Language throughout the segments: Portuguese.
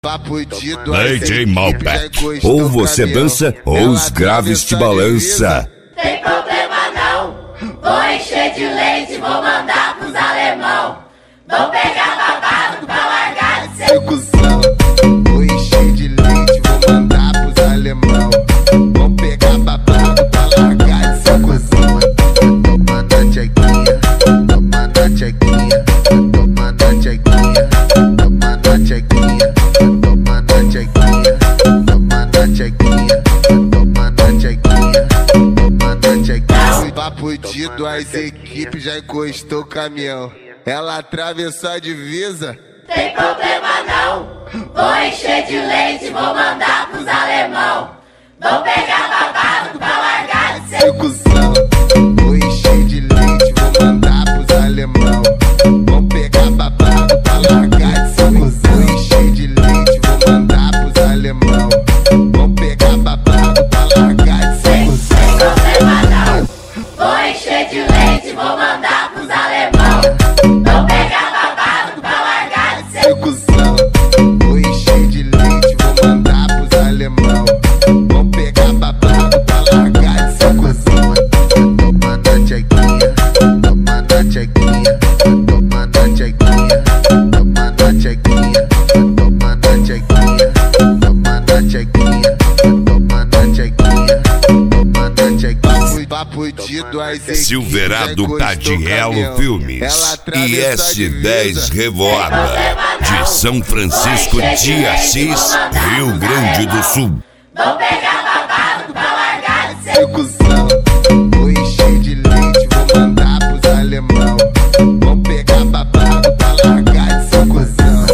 Papo de DJ Malbec. Ou você dança ou os graves te balança. Tem problema não, vou encher de leite, vou mandar pros alemão. Vou pegar babado pra largar de ser cuzão. Vou encher de leite, vou mandar pros alemão. Vou pegar babado pra largar de ser cuzão. Toma na tchequinha, toma na tchequinha, toma na tchequinha, toma na tchequinha, toma na tchequinha, toma na tchequinha, toma na tchequinha, toma na tchequinha. Papo de duas equipes, já encostou o caminhão. Ela atravessou a divisa. Tem problema não, vou encher de leite, vou mandar pros alemão. Vou pegar babado pra largar de ser cuzão. Vou encher de leite, vou mandar pros alemão. Vou pegar babado pra largar de ser cuzão. Vou encher de leite, vou mandar pros alemão. Vou pegar babado pra largar de ser cuzão. Tem problema não, vou encher de leite, vou mandar pros alemão. Vou pegar babado pra largar de ser cuzão. Vou encher de leite, vou mandar pros alemão. Vou pegar babado pra largar de ser cuzão. Toma na tchequinha, toma na tchequinha, toma na tchequinha, toma na tchequinha, toma na tchequinha, toma na tchequinha, toma na tchequinha, toma na tchequinha. Papo de duas equipes, Silverado Tadielo Filmes e S10 Revoada de São Francisco de Assis, Rio Grande do Sul. Vou pegar babado pra largar de ser cuzão. Vou encher de leite, vou mandar pros alemão. Vou pegar babado pra largar de ser cuzão.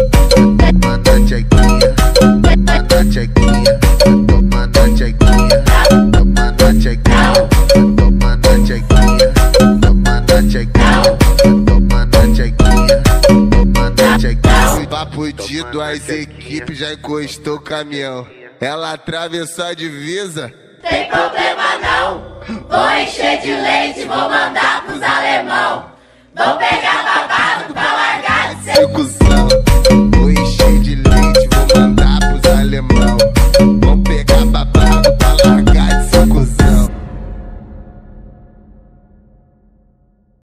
Toma na tchequinha, toma na tchequinha, toma na tchequinha, toma na tchequinha, toma na tchequinha, toma na tchequinha, toma na tchequinha, toma na tchequinha. Papo de duas equipes, já encostou o caminhão. Ela atravessou a divisa. Tem problema não, vou encher de leite, vou mandar pros alemão. Vou pegar babado pra largar de ser cuzão.